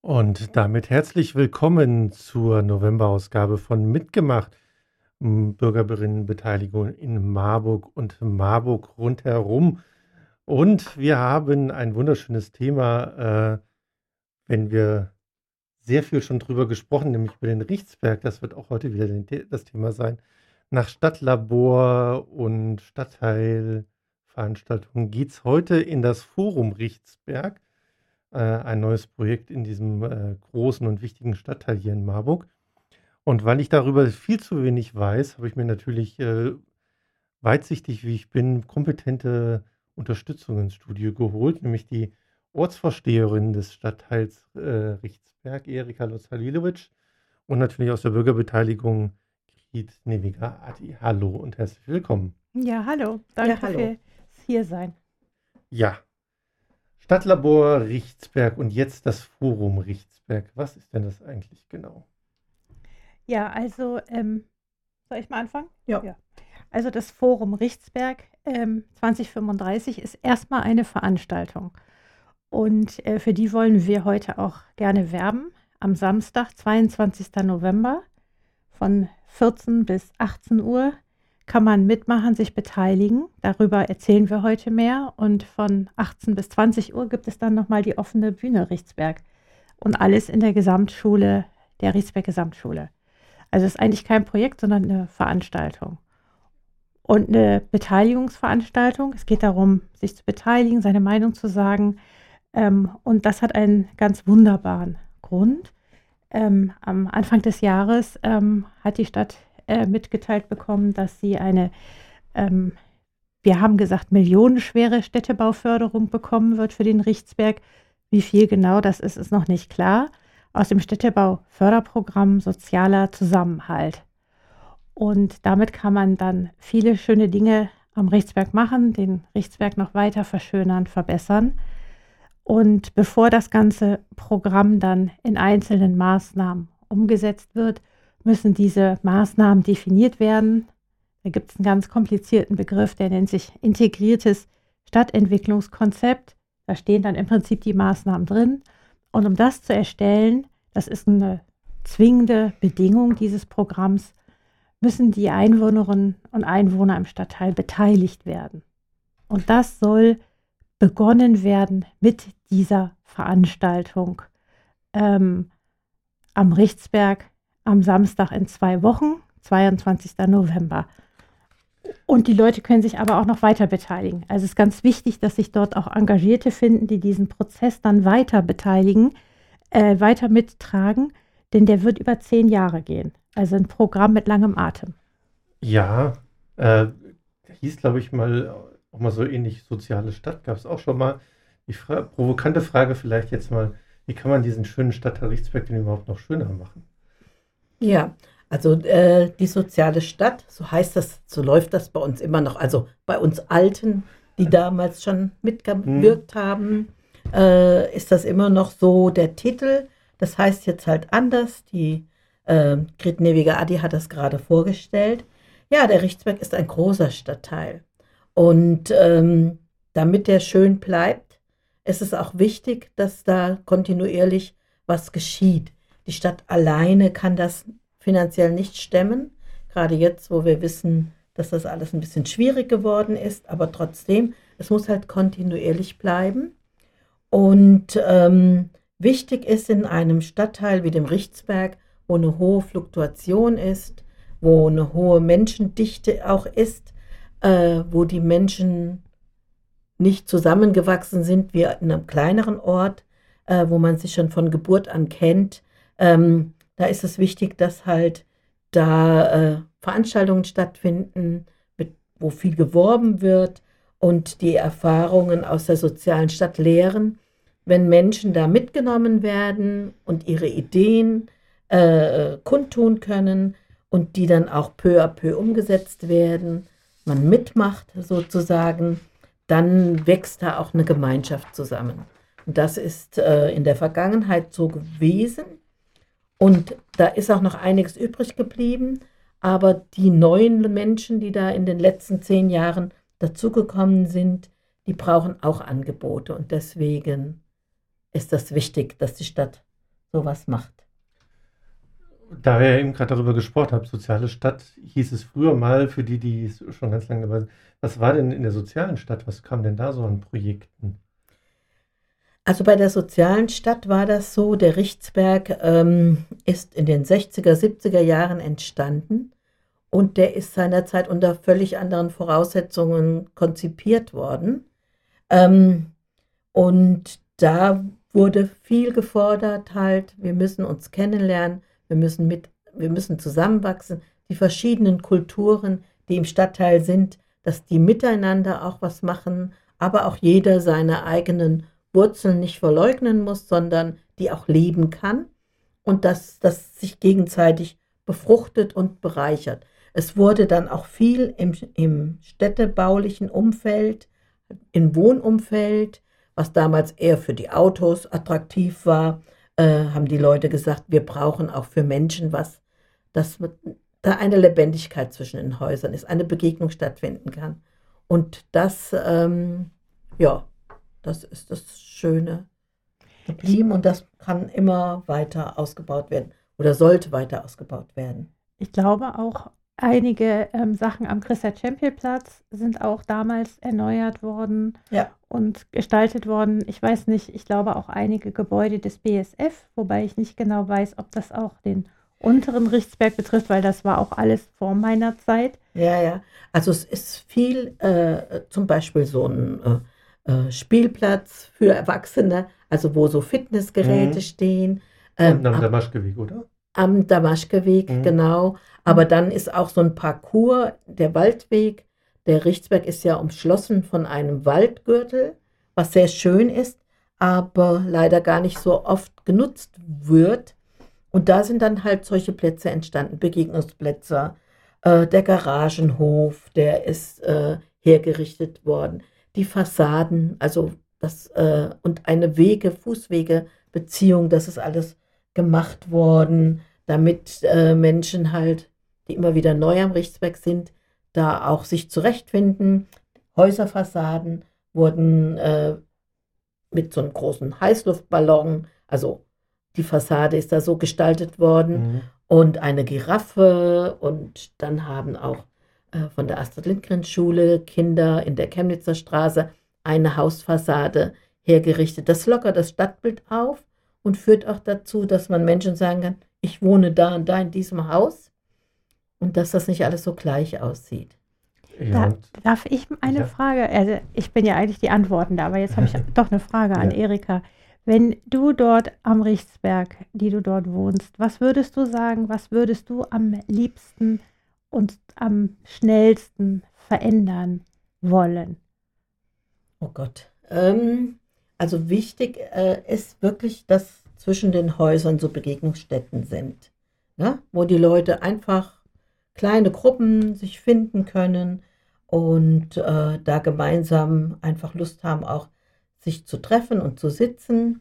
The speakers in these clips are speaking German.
Und damit herzlich willkommen zur Novemberausgabe von Mitgemacht, Bürgerinnenbeteiligung in Marburg und Marburg rundherum. Und wir haben ein wunderschönes Thema, wenn wir sehr viel schon drüber gesprochen, nämlich über den Richtsberg. Das wird auch heute wieder das Thema sein. Nach Stadtlabor und Stadtteilveranstaltungen geht es heute in das Forum Richtsberg. Ein neues Projekt in diesem großen und wichtigen Stadtteil hier in Marburg. Und weil ich darüber viel zu wenig weiß, habe ich mir natürlich weitsichtig, wie ich bin, kompetente Unterstützung ins Studio geholt, nämlich die Ortsvorsteherin des Stadtteils Richtsberg, Erika Lotz-Halilovic, und natürlich aus der Bürgerbeteiligung Grit Neviga-Adi. Hallo und herzlich willkommen. Ja, hallo. Danke hallo. fürs hier sein. Ja, Stadtlabor Richtsberg und jetzt das Forum Richtsberg. Was ist denn das eigentlich genau? Ja, also, soll ich mal anfangen? Ja. Also das Forum Richtsberg 2035 ist erstmal eine Veranstaltung. Und für die wollen wir heute auch gerne werben. Am Samstag, 22. November von 14 bis 18 Uhr kann man mitmachen, sich beteiligen. Darüber erzählen wir heute mehr. Und von 18 bis 20 Uhr gibt es dann nochmal die offene Bühne Richtsberg. Und alles in der Gesamtschule, der Richtsberg Gesamtschule. Also es ist eigentlich kein Projekt, sondern eine Veranstaltung. Und eine Beteiligungsveranstaltung. Es geht darum, sich zu beteiligen, seine Meinung zu sagen. Und das hat einen ganz wunderbaren Grund. Am Anfang des Jahres hat die Stadt mitgeteilt bekommen, dass sie eine, wir haben gesagt, millionenschwere Städtebauförderung bekommen wird für den Richtsberg. Wie viel genau das ist noch nicht klar. Aus dem Städtebauförderprogramm Sozialer Zusammenhalt. Und damit kann man dann viele schöne Dinge am Richtsberg machen, den Richtsberg noch weiter verschönern, verbessern. Und bevor das ganze Programm dann in einzelnen Maßnahmen umgesetzt wird, müssen diese Maßnahmen definiert werden. Da gibt es einen ganz komplizierten Begriff, der nennt sich integriertes Stadtentwicklungskonzept. Da stehen dann im Prinzip die Maßnahmen drin. Und um das zu erstellen, das ist eine zwingende Bedingung dieses Programms, müssen die Einwohnerinnen und Einwohner im Stadtteil beteiligt werden. Und das soll begonnen werden mit dieser Veranstaltung am Richtsberg am Samstag in 2 Wochen, 22. November. Und die Leute können sich aber auch noch weiter beteiligen. Also es ist ganz wichtig, dass sich dort auch Engagierte finden, die diesen Prozess dann weiter beteiligen, weiter mittragen, denn der wird über 10 Jahre gehen. Also ein Programm mit langem Atem. Ja, hieß, glaube ich, auch mal so ähnlich soziale Stadt, gab es auch schon mal. Die provokante Frage vielleicht jetzt mal, wie kann man diesen schönen Stadtteil Richtsberg denn überhaupt noch schöner machen? Ja, also die soziale Stadt, so heißt das, so läuft das bei uns immer noch. Also bei uns Alten, die damals schon mitgewirkt haben, ist das immer noch so der Titel. Das heißt jetzt halt anders. Die Grit Neviga-Adi hat das gerade vorgestellt. Ja, der Richtsberg ist ein großer Stadtteil. Und damit der schön bleibt, ist es auch wichtig, dass da kontinuierlich was geschieht. Die Stadt alleine kann das finanziell nicht stemmen, gerade jetzt, wo wir wissen, dass das alles ein bisschen schwierig geworden ist, aber trotzdem, es muss halt kontinuierlich bleiben. Und wichtig ist in einem Stadtteil wie dem Richtsberg, wo eine hohe Fluktuation ist, wo eine hohe Menschendichte auch ist, wo die Menschen nicht zusammengewachsen sind wie in einem kleineren Ort, wo man sich schon von Geburt an kennt. Da ist es wichtig, dass halt da Veranstaltungen stattfinden, wo viel geworben wird und die Erfahrungen aus der sozialen Stadt lehren. Wenn Menschen da mitgenommen werden und ihre Ideen kundtun können und die dann auch peu à peu umgesetzt werden, man mitmacht sozusagen, dann wächst da auch eine Gemeinschaft zusammen. Und das ist in der Vergangenheit so gewesen. Und da ist auch noch einiges übrig geblieben, aber die neuen Menschen, die da in den letzten 10 Jahren dazugekommen sind, die brauchen auch Angebote. Und deswegen ist das wichtig, dass die Stadt sowas macht. Da wir ja eben gerade darüber gesprochen haben, soziale Stadt hieß es früher mal, für die, die es schon ganz lange dabei sind. Was war denn in der sozialen Stadt? Was kam denn da so an Projekten? Also bei der sozialen Stadt war das so, der Richtsberg ist in den 60er, 70er Jahren entstanden und der ist seinerzeit unter völlig anderen Voraussetzungen konzipiert worden. Ähm, und da wurde viel gefordert halt, wir müssen uns kennenlernen, wir müssen zusammenwachsen, die verschiedenen Kulturen, die im Stadtteil sind, dass die miteinander auch was machen, aber auch jeder seine eigenen Wurzeln nicht verleugnen muss, sondern die auch leben kann und dass das sich gegenseitig befruchtet und bereichert. Es wurde dann auch viel im städtebaulichen Umfeld, im Wohnumfeld, was damals eher für die Autos attraktiv war, haben die Leute gesagt, wir brauchen auch für Menschen was, dass da eine Lebendigkeit zwischen den Häusern ist, eine Begegnung stattfinden kann. Und das, ja, das ist das Schöne geblieben und das kann immer weiter ausgebaut werden oder sollte weiter ausgebaut werden. Ich glaube auch, einige Sachen am Christa-Champion-Platz sind auch damals erneuert worden Ja. und gestaltet worden. Ich weiß nicht, ich glaube auch einige Gebäude des BSF, wobei ich nicht genau weiß, ob das auch den unteren Richtsberg betrifft, weil das war auch alles vor meiner Zeit. Ja, ja. Also es ist viel, zum Beispiel so ein Spielplatz für Erwachsene, also wo so Fitnessgeräte stehen. Am Damaschkeweg, oder? Am Damaschkeweg, genau. Aber dann ist auch so ein Parcours, der Waldweg. Der Richtsberg ist ja umschlossen von einem Waldgürtel, was sehr schön ist, aber leider gar nicht so oft genutzt wird. Und da sind dann halt solche Plätze entstanden, Begegnungsplätze. Der Garagenhof, der ist hergerichtet worden. Die Fassaden, also das und eine Fußwegebeziehung, das ist alles gemacht worden, damit Menschen halt, die immer wieder neu am Richtsberg sind, da auch sich zurechtfinden. Häuserfassaden wurden mit so einem großen Heißluftballon, also die Fassade ist da so gestaltet worden und eine Giraffe und dann haben auch von der Astrid-Lindgren-Schule Kinder in der Chemnitzer Straße eine Hausfassade hergerichtet. Das lockert das Stadtbild auf und führt auch dazu, dass man Menschen sagen kann, ich wohne da und da in diesem Haus und dass das nicht alles so gleich aussieht. Ja, Darf ich eine Frage, also ich bin ja eigentlich die Antwortende, aber jetzt habe ich doch eine Frage an Erika. Wenn du dort am Richtsberg, die du dort wohnst, was würdest du sagen, was würdest du am liebsten und am schnellsten verändern wollen? Oh Gott. Also wichtig ist wirklich, dass zwischen den Häusern so Begegnungsstätten sind, ne? Wo die Leute einfach kleine Gruppen sich finden können und da gemeinsam einfach Lust haben, auch sich zu treffen und zu sitzen.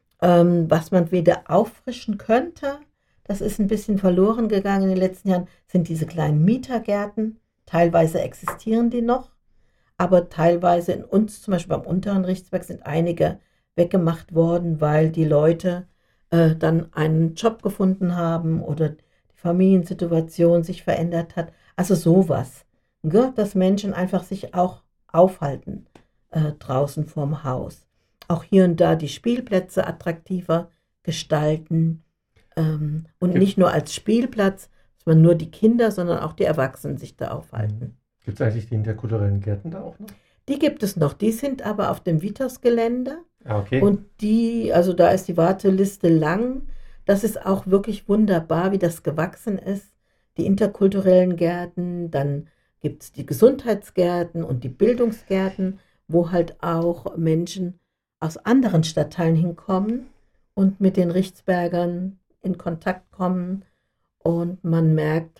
Was man wieder auffrischen könnte, das ist ein bisschen verloren gegangen in den letzten Jahren, sind diese kleinen Mietergärten. Teilweise existieren die noch, aber teilweise in uns, zum Beispiel beim unteren Richtsberg, sind einige weggemacht worden, weil die Leute dann einen Job gefunden haben oder die Familiensituation sich verändert hat. Also sowas, ne? Dass Menschen einfach sich auch aufhalten draußen vorm Haus. Auch hier und da die Spielplätze attraktiver gestalten und nicht nur als Spielplatz, dass man nur die Kinder, sondern auch die Erwachsenen sich da aufhalten. Gibt es eigentlich die interkulturellen Gärten da auch noch? Die gibt es noch, die sind aber auf dem Vitos-Gelände. Ah, okay. Und also da ist die Warteliste lang. Das ist auch wirklich wunderbar, wie das gewachsen ist. Die interkulturellen Gärten, dann gibt es die Gesundheitsgärten und die Bildungsgärten, wo halt auch Menschen aus anderen Stadtteilen hinkommen und mit den Richtsbergern in Kontakt kommen. Und man merkt,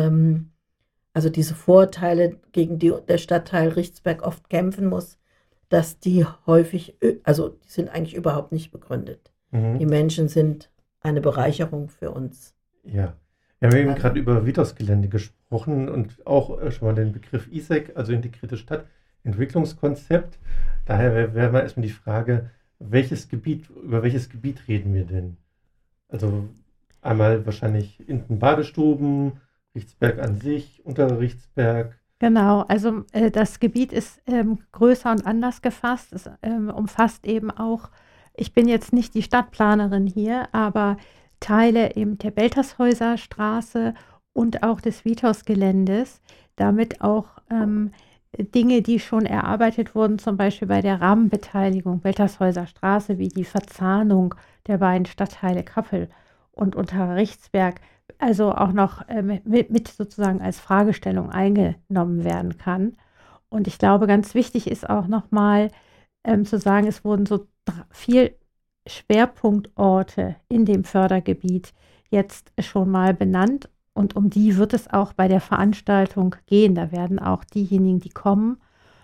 also diese Vorteile, gegen die der Stadtteil Richtsberg oft kämpfen muss, dass die häufig, also die sind eigentlich überhaupt nicht begründet. Die Menschen sind eine Bereicherung für uns. Ja, wir haben eben gerade über Vitos-Gelände gesprochen und auch schon mal den Begriff ISEC, also integrierte Stadtentwicklungskonzept. Daher wäre mal erstmal die Frage, über welches Gebiet reden wir denn? Also einmal wahrscheinlich hinten Badestuben, Richtsberg an sich, Unterer Richtsberg. Genau, also das Gebiet ist größer und anders gefasst. Es umfasst eben auch, ich bin jetzt nicht die Stadtplanerin hier, aber Teile eben der Beltershäuser Straße und auch des Vitos-Geländes, damit auch Dinge, die schon erarbeitet wurden, zum Beispiel bei der Rahmenbeteiligung Beltershäuser Straße, wie die Verzahnung der beiden Stadtteile Kappel und Unterer Richtsberg, also auch noch mit sozusagen als Fragestellung eingenommen werden kann. Und ich glaube, ganz wichtig ist auch nochmal zu sagen, es wurden so 4 Schwerpunktorte in dem Fördergebiet jetzt schon mal benannt. Und um die wird es auch bei der Veranstaltung gehen. Da werden auch diejenigen, die kommen,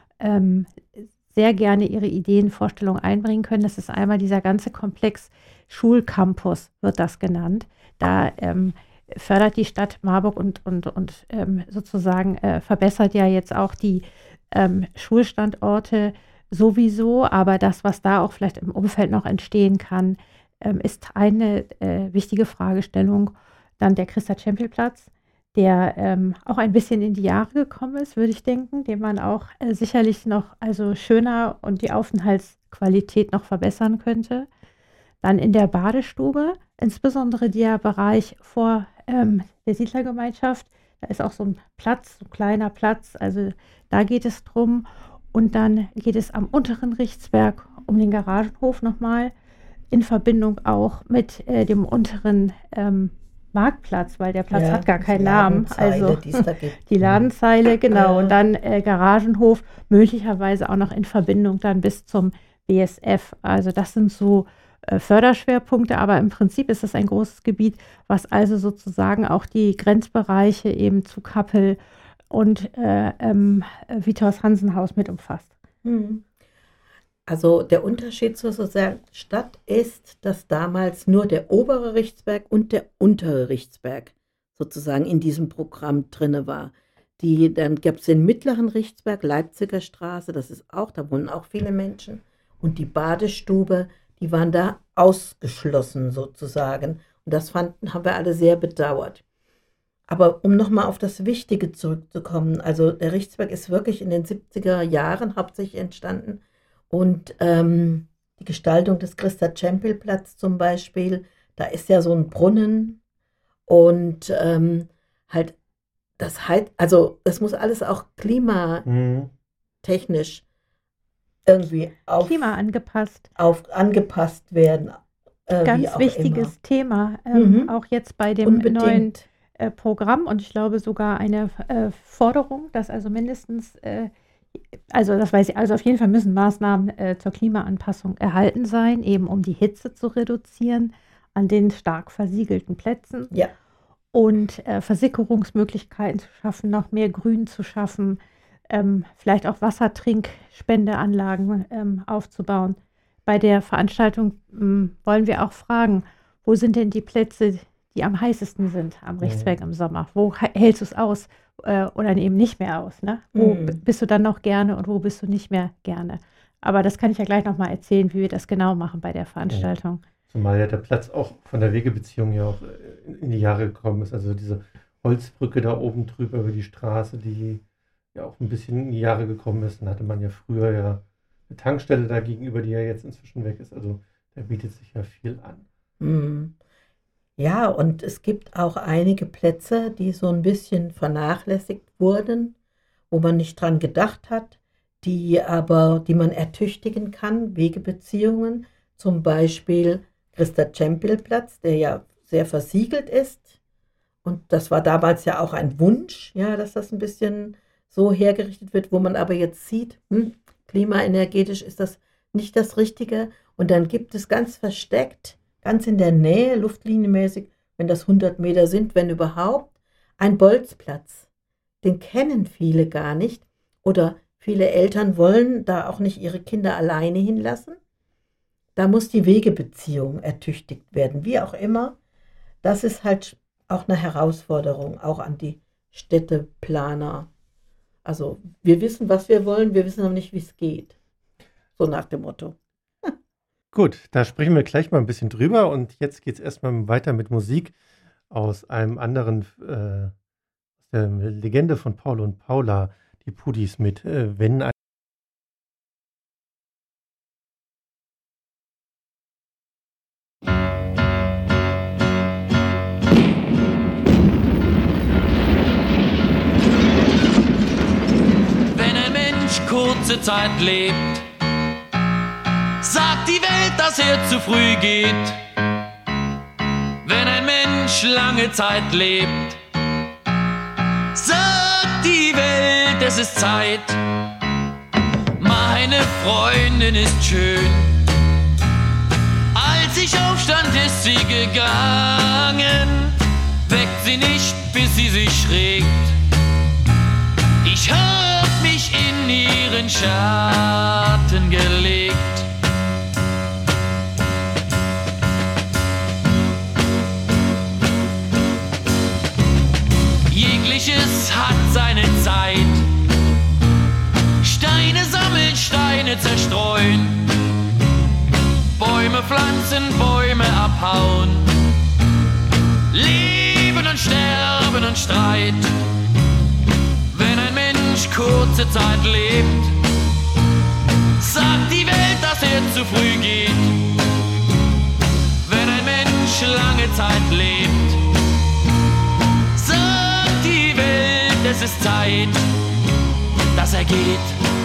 sehr gerne ihre Ideen, Vorstellungen einbringen können. Das ist einmal dieser ganze Komplex Schulcampus, wird das genannt. Da fördert die Stadt Marburg und sozusagen verbessert ja jetzt auch die Schulstandorte sowieso, aber das, was da auch vielleicht im Umfeld noch entstehen kann, ist eine wichtige Fragestellung. Dann der Christa-Czempel-Platz, der auch ein bisschen in die Jahre gekommen ist, würde ich denken, den man auch sicherlich noch also schöner und die Aufenthaltsqualität noch verbessern könnte. Dann in der Badestube, insbesondere der Bereich vor der Siedlergemeinschaft, da ist auch so ein Platz, so ein kleiner Platz, also da geht es drum. Und dann geht es am unteren Richtsberg um den Garagenhof nochmal, in Verbindung auch mit dem unteren Marktplatz, weil der Platz hat gar keinen Namen. Also die Ladenzeile, genau. Und dann Garagenhof, möglicherweise auch noch in Verbindung dann bis zum BSF. Also das sind so Förderschwerpunkte, aber im Prinzip ist es ein großes Gebiet, was also sozusagen auch die Grenzbereiche eben zu Kappel und Vitos-Hansen-Haus mit umfasst. Also der Unterschied zur Stadt ist, dass damals nur der obere Richtsberg und der untere Richtsberg sozusagen in diesem Programm drin war. Dann gab es den mittleren Richtsberg, Leipziger Straße, das ist auch, da wohnen auch viele Menschen. Und die Badestube, die waren da ausgeschlossen sozusagen. Und das haben wir alle sehr bedauert. Aber um nochmal auf das Wichtige zurückzukommen, also der Richtsberg ist wirklich in den 70er Jahren hauptsächlich entstanden. Und die Gestaltung des Christa-Czempel-Platz zum Beispiel, da ist ja so ein Brunnen und halt, also das muss alles auch klimatechnisch irgendwie angepasst werden. Ganz wichtiges Thema, auch jetzt bei dem neuen Programm und ich glaube sogar eine Forderung, dass also mindestens also das weiß ich, also auf jeden Fall müssen Maßnahmen zur Klimaanpassung erhalten sein, eben um die Hitze zu reduzieren an den stark versiegelten Plätzen. Ja. Und Versickerungsmöglichkeiten zu schaffen, noch mehr Grün zu schaffen, vielleicht auch Wassertrinkspendeanlagen aufzubauen. Bei der Veranstaltung wollen wir auch fragen, wo sind denn die Plätze, die am heißesten sind am Richtsberg im Sommer? Wo hältst du es aus? Oder eben nicht mehr aus, ne? Wo bist du dann noch gerne und wo bist du nicht mehr gerne? Aber das kann ich ja gleich nochmal erzählen, wie wir das genau machen bei der Veranstaltung. Ja. Zumal ja der Platz auch von der Wegebeziehung ja auch in die Jahre gekommen ist. Also diese Holzbrücke da oben drüber über die Straße, die ja auch ein bisschen in die Jahre gekommen ist. Dann hatte man ja früher ja eine Tankstelle da gegenüber, die ja jetzt inzwischen weg ist. Also da bietet sich ja viel an. Ja, und es gibt auch einige Plätze, die so ein bisschen vernachlässigt wurden, wo man nicht dran gedacht hat, die man ertüchtigen kann, Wegebeziehungen, zum Beispiel Christa-Czempel-Platz, der ja sehr versiegelt ist. Und das war damals ja auch ein Wunsch, ja, dass das ein bisschen so hergerichtet wird, wo man aber jetzt sieht, klimaenergetisch ist das nicht das Richtige. Und dann gibt es ganz versteckt, ganz in der Nähe, luftlinienmäßig, wenn das 100 Meter sind, wenn überhaupt, ein Bolzplatz. Den kennen viele gar nicht oder viele Eltern wollen da auch nicht ihre Kinder alleine hinlassen. Da muss die Wegebeziehung ertüchtigt werden, wie auch immer. Das ist halt auch eine Herausforderung, auch an die Städteplaner. Also wir wissen, was wir wollen, wir wissen noch nicht, wie es geht. So nach dem Motto. Gut, da sprechen wir gleich mal ein bisschen drüber und jetzt geht es erstmal weiter mit Musik aus einem anderen, aus der Legende von Paul und Paula, die Pudis mit Wenn ein kurze Zeit lebt, sagt die Welt, dass er zu früh geht. Wenn ein Mensch lange Zeit lebt, sagt die Welt, es ist Zeit. Meine Freundin ist schön, als ich aufstand, ist sie gegangen. Weckt sie nicht, bis sie sich regt. Ich hab mich in ihren Schatten gelegt. Jegliches hat seine Zeit. Steine sammeln, Steine zerstreuen. Bäume pflanzen, Bäume abhauen. Leben und Sterben und Streit. Kurze Zeit lebt, sagt die Welt, dass er zu früh geht. Wenn ein Mensch lange Zeit lebt, sagt die Welt, es ist Zeit, dass er geht.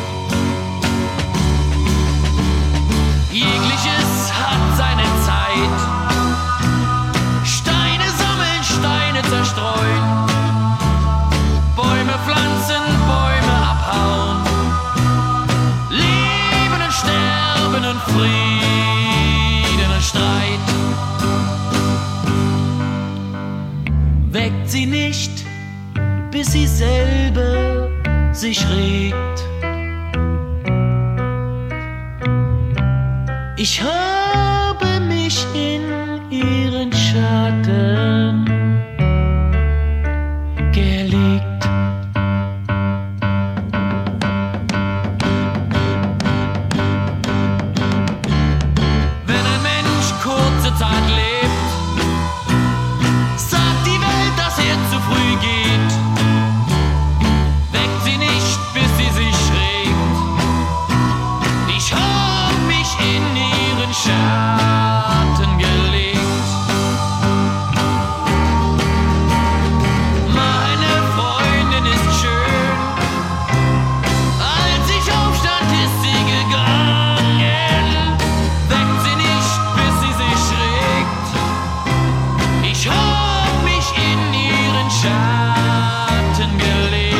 Jegliches hat seine Zeit. Steine sammeln, Steine zerstreuen. Bäume pflanzen, Bäume abhauen. Leben und Sterben und Frieden und Streit. Weckt sie nicht, bis sie selber sich regt. Ich habe mich in ihren Schatten gelegt. Zeit lebt, sagt die Welt, dass er zu früh geht. Weckt sie nicht, bis sie sich regt. Ich hab mich in ihren Schatten gelegt. Meine Freundin ist schön, als ich aufstand, ist sie gegangen. Weckt sie nicht, bis sie sich regt. Ich hab mich in ihren Schatten gelegt.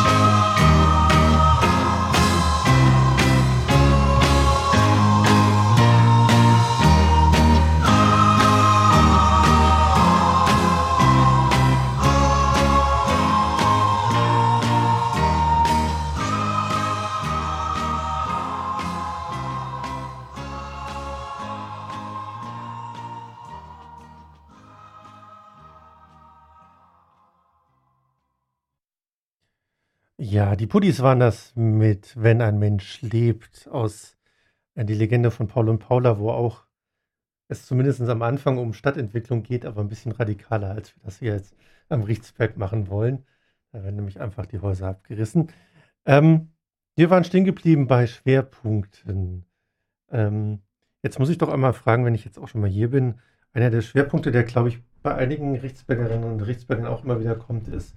Ja, die Pudis waren das mit Wenn ein Mensch lebt aus die Legende von Paul und Paula, wo auch es zumindest am Anfang um Stadtentwicklung geht, aber ein bisschen radikaler, als wir das hier jetzt am Richtsberg machen wollen. Da werden nämlich einfach die Häuser abgerissen. Wir waren stehen geblieben bei Schwerpunkten. Jetzt muss ich doch einmal fragen, wenn ich jetzt auch schon mal hier bin, einer der Schwerpunkte, der, glaube ich, bei einigen Richtsbergerinnen und Richtsbergern auch immer wieder kommt, ist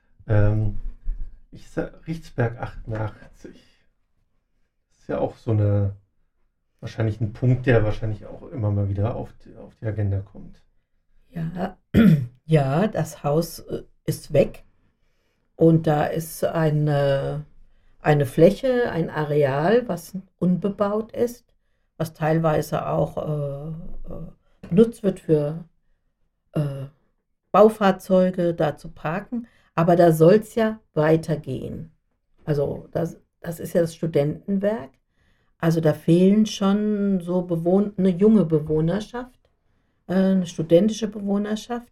Richtsberg 88. Das ist ja auch so wahrscheinlich ein Punkt, der wahrscheinlich auch immer mal wieder auf die Agenda kommt. Ja, ja, das Haus ist weg und da ist eine Fläche, ein Areal, was unbebaut ist, was teilweise auch benutzt wird für Baufahrzeuge, da zu parken. Aber da soll es ja weitergehen. Also das ist ja das Studentenwerk. Also da fehlen schon so eine junge Bewohnerschaft, eine studentische Bewohnerschaft.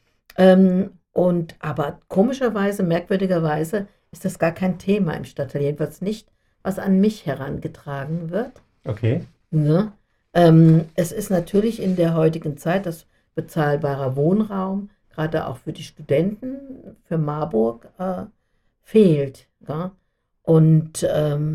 Aber komischerweise, merkwürdigerweise ist das gar kein Thema im Stadtteil. Jedenfalls nicht, was an mich herangetragen wird. Okay. Ne? Es ist natürlich in der heutigen Zeit das bezahlbarer Wohnraum, gerade auch für die Studenten, für Marburg, fehlt. Ja? Und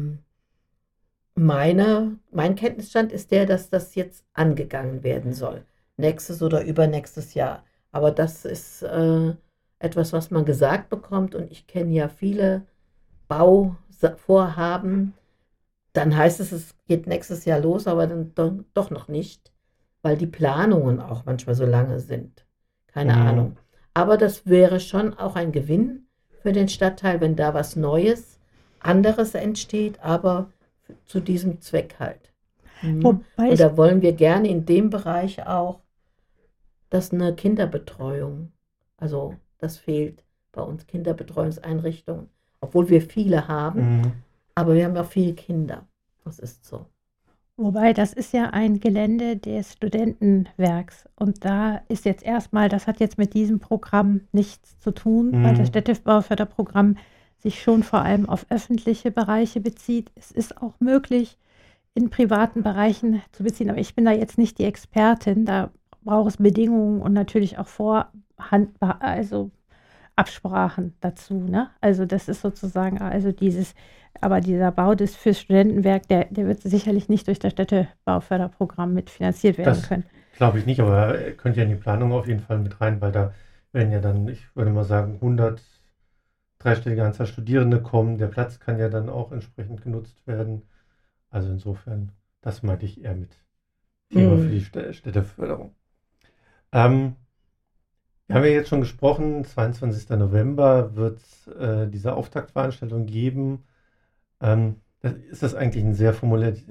mein Kenntnisstand ist der, dass das jetzt angegangen werden soll. Nächstes oder übernächstes Jahr. Aber das ist etwas, was man gesagt bekommt. Und ich kenne ja viele Bauvorhaben. Dann heißt es geht nächstes Jahr los, aber dann doch noch nicht, weil die Planungen auch manchmal so lange sind. Keine Ahnung. Aber das wäre schon auch ein Gewinn für den Stadtteil, wenn da was Neues, anderes entsteht, aber zu diesem Zweck halt. Und da wollen wir gerne in dem Bereich auch, dass eine Kinderbetreuung, also das fehlt bei uns, Kinderbetreuungseinrichtungen, obwohl wir viele haben, aber wir haben ja viele Kinder. Das ist so. Wobei, das ist ja ein Gelände des Studentenwerks und da ist jetzt erstmal, das hat jetzt mit diesem Programm nichts zu tun, weil das Städtebauförderprogramm sich schon vor allem auf öffentliche Bereiche bezieht. Es ist auch möglich, in privaten Bereichen zu beziehen, aber ich bin da jetzt nicht die Expertin, da braucht es Bedingungen und natürlich auch also Absprachen dazu, ne? Also das ist sozusagen, also dieser Bau fürs Studentenwerk, der wird sicherlich nicht durch das Städtebauförderprogramm mitfinanziert werden können. Glaube ich nicht, aber er könnte ja in die Planung auf jeden Fall mit rein, weil da werden ja dann, ich würde mal sagen, 100 dreistellige Anzahl Studierende kommen. Der Platz kann ja dann auch entsprechend genutzt werden. Also insofern, das meinte ich eher mit Thema für die Städteförderung. Wir haben ja jetzt schon gesprochen, 22. November wird es diese Auftaktveranstaltung geben. Ist das eigentlich ein sehr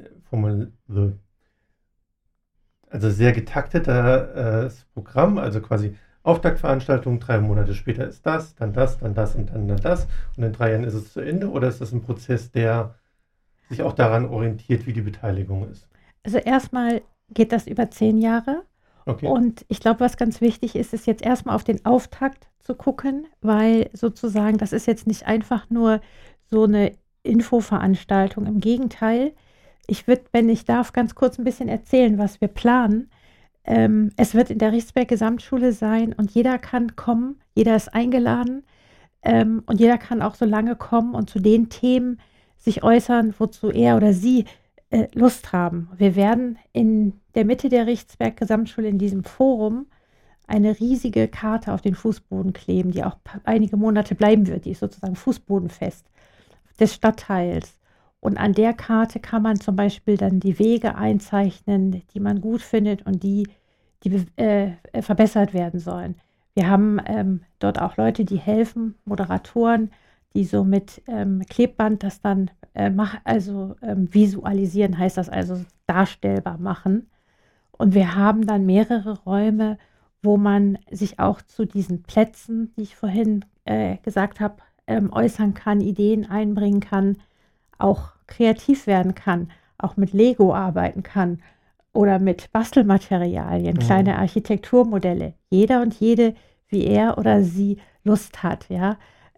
also sehr getaktetes Programm, also quasi Auftaktveranstaltung, 3 Monate später ist das, dann das, dann das und dann das und in 3 Jahren ist es zu Ende, oder ist das ein Prozess, der sich auch daran orientiert, wie die Beteiligung ist? Also erstmal geht das über 10 Jahre. Okay. Und ich glaube, was ganz wichtig ist, ist jetzt erstmal auf den Auftakt zu gucken, weil sozusagen das ist jetzt nicht einfach nur so eine Infoveranstaltung. Im Gegenteil, ich würde, wenn ich darf, ganz kurz ein bisschen erzählen, was wir planen. Es wird in der Richsberg Gesamtschule sein und jeder kann kommen, jeder ist eingeladen und jeder kann auch so lange kommen und zu den Themen sich äußern, wozu er oder sie Lust haben. Wir werden in der Mitte der Richsberg Gesamtschule in diesem Forum eine riesige Karte auf den Fußboden kleben, die auch einige Monate bleiben wird. Die ist sozusagen fußbodenfest des Stadtteils. Und an der Karte kann man zum Beispiel dann die Wege einzeichnen, die man gut findet und die verbessert werden sollen. Wir haben dort auch Leute, die helfen, Moderatoren, die so mit Klebband das dann visualisieren, heißt das also darstellbar machen. Und wir haben dann mehrere Räume, wo man sich auch zu diesen Plätzen, die ich vorhin gesagt habe, äußern kann, Ideen einbringen kann, auch kreativ werden kann, auch mit Lego arbeiten kann oder mit Bastelmaterialien, kleine Architekturmodelle. Jeder und jede, wie er oder sie Lust hat, ja.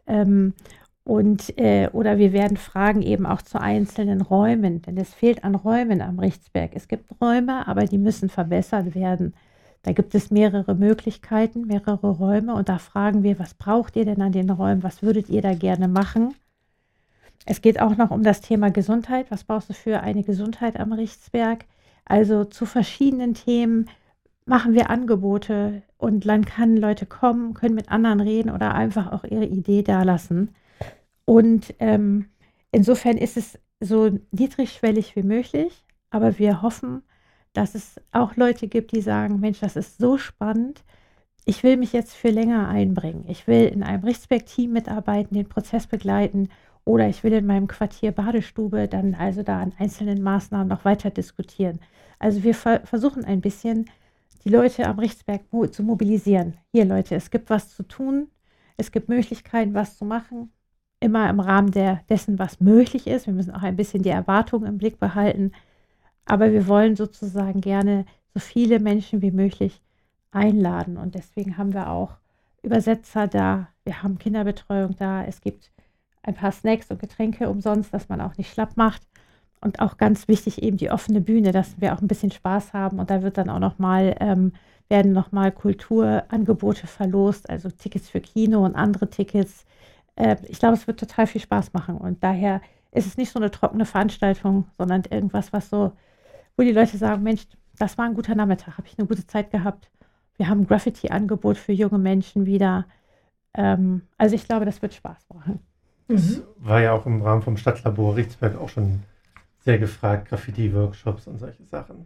Oder wir werden fragen eben auch zu einzelnen Räumen, denn es fehlt an Räumen am Richsberg. Es gibt Räume, aber die müssen verbessert werden. Da gibt es mehrere Möglichkeiten, mehrere Räume und da fragen wir, was braucht ihr denn an den Räumen, was würdet ihr da gerne machen? Es geht auch noch um das Thema Gesundheit. Was brauchst du für eine Gesundheit am Richsberg? Also zu verschiedenen Themen machen wir Angebote und dann können Leute kommen, können mit anderen reden oder einfach auch ihre Idee dalassen. Und insofern ist es so niedrigschwellig wie möglich, aber wir hoffen, dass es auch Leute gibt, die sagen, Mensch, das ist so spannend, ich will mich jetzt für länger einbringen. Ich will in einem Richsberg-Team mitarbeiten, den Prozess begleiten oder ich will in meinem Quartier Badestube dann also da an einzelnen Maßnahmen noch weiter diskutieren. Also wir versuchen ein bisschen, die Leute am Richsberg zu mobilisieren. Hier Leute, es gibt was zu tun, es gibt Möglichkeiten, was zu machen, immer im Rahmen dessen, was möglich ist. Wir müssen auch ein bisschen die Erwartungen im Blick behalten, aber wir wollen sozusagen gerne so viele Menschen wie möglich einladen und deswegen haben wir auch Übersetzer da, wir haben Kinderbetreuung da, es gibt ein paar Snacks und Getränke umsonst, dass man auch nicht schlapp macht Und auch ganz wichtig eben die offene Bühne, dass wir auch ein bisschen Spaß haben. Und da wird dann auch werden nochmal Kulturangebote verlost, also Tickets für Kino und andere Tickets. Ich glaube, es wird total viel Spaß machen. Und daher ist es nicht so eine trockene Veranstaltung, sondern irgendwas, wo die Leute sagen, Mensch, das war ein guter Nachmittag, habe ich eine gute Zeit gehabt. Wir haben ein Graffiti-Angebot für junge Menschen wieder. Also ich glaube, das wird Spaß machen. Das war ja auch im Rahmen vom Stadtlabor Richtsberg auch schon sehr gefragt, Graffiti-Workshops und solche Sachen.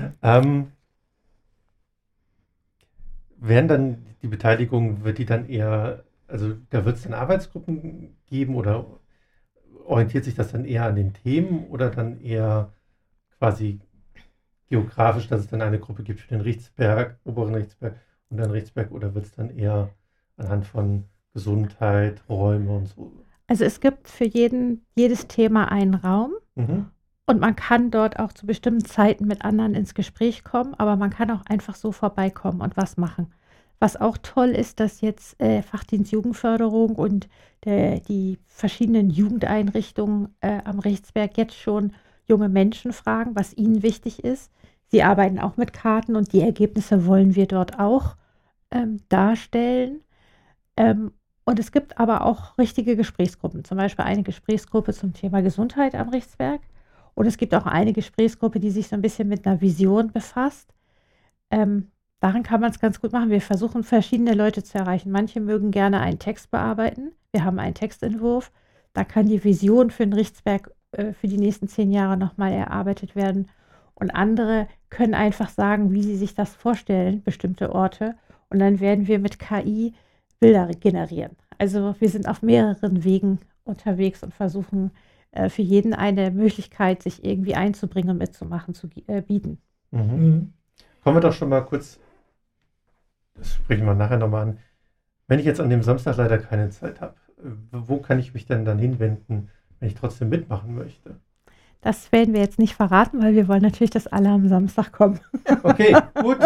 Werden dann die Beteiligung, wird die dann eher, also da wird es dann Arbeitsgruppen geben oder orientiert sich das dann eher an den Themen oder dann eher quasi geografisch, dass es dann eine Gruppe gibt für den Richtsberg, oberen Richtsberg und dann Richtsberg oder wird es dann eher anhand von Gesundheit, Räume und so? Also es gibt für jedes Thema einen Raum. Mhm. Und man kann dort auch zu bestimmten Zeiten mit anderen ins Gespräch kommen, aber man kann auch einfach so vorbeikommen und was machen. Was auch toll ist, dass jetzt Fachdienst Jugendförderung und die verschiedenen Jugendeinrichtungen am Richtsberg jetzt schon junge Menschen fragen, was ihnen wichtig ist. Sie arbeiten auch mit Karten und die Ergebnisse wollen wir dort auch darstellen. Und es gibt aber auch richtige Gesprächsgruppen, zum Beispiel eine Gesprächsgruppe zum Thema Gesundheit am Richtsberg. Und es gibt auch eine Gesprächsgruppe, die sich so ein bisschen mit einer Vision befasst. Darin kann man es ganz gut machen. Wir versuchen, verschiedene Leute zu erreichen. Manche mögen gerne einen Text bearbeiten. Wir haben einen Textentwurf. Da kann die Vision für den Richtsberg für die nächsten 10 Jahre nochmal erarbeitet werden. Und andere können einfach sagen, wie sie sich das vorstellen, bestimmte Orte. Und dann werden wir mit KI Bilder generieren. Also wir sind auf mehreren Wegen unterwegs und versuchen, für jeden eine Möglichkeit, sich irgendwie einzubringen und mitzumachen, zu bieten. Mhm. Kommen wir doch schon mal kurz, das sprechen wir nachher nochmal an. Wenn ich jetzt an dem Samstag leider keine Zeit habe, wo kann ich mich denn dann hinwenden, wenn ich trotzdem mitmachen möchte? Das werden wir jetzt nicht verraten, weil wir wollen natürlich, dass alle am Samstag kommen. Okay, gut.